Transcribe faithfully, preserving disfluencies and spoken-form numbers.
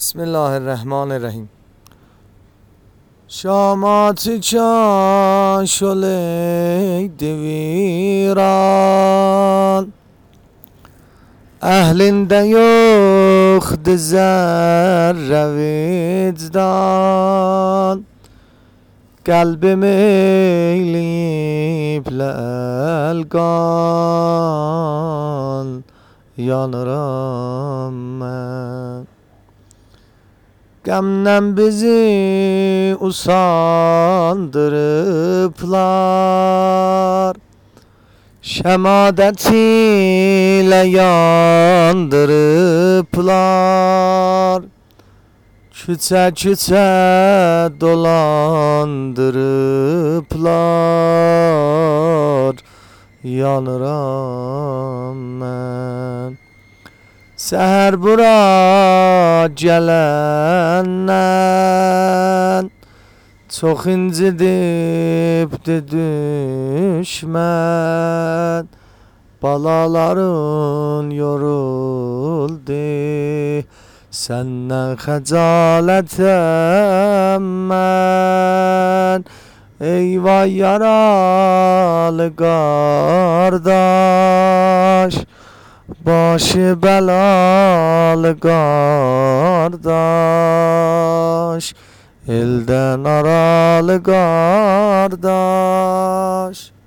Bismillahirrahmanirrahim. Şamat-ı şoleydi viran, ehlinde yoktu zerre vicdan. Kalbim eyleyip lelgan, yanıram ben. Gamden bizi usandırıplar, şemadet ile yandırıplar. Küçe küçe dolandırıplar, yanıram ben. Seher bura gelenden, çok incidipti düşmen. Balaların yoruldu, senden xəcalətəm mən. Eyvah yaralı qardaş, başı belalı qardaş, eldən aralı qardaş.